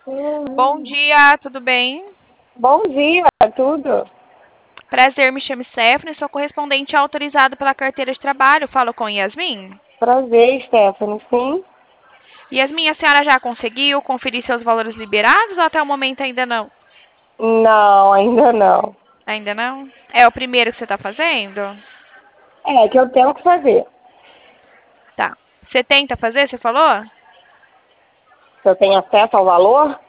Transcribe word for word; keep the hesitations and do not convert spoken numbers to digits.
Bom dia, tudo bem? Bom dia, tudo? Prazer, me chamo Stephanie, sou correspondente autorizado pela carteira de trabalho. Falo com Yasmin. Prazer, Stephanie, sim? Yasmin, a senhora já conseguiu conferir seus valores liberados ou até o momento ainda não? Não, ainda não. Ainda não? É o primeiro que você está fazendo? É, que eu tenho que fazer. Tá. Você tenta fazer, você falou? Se eu tenho acesso ao valor?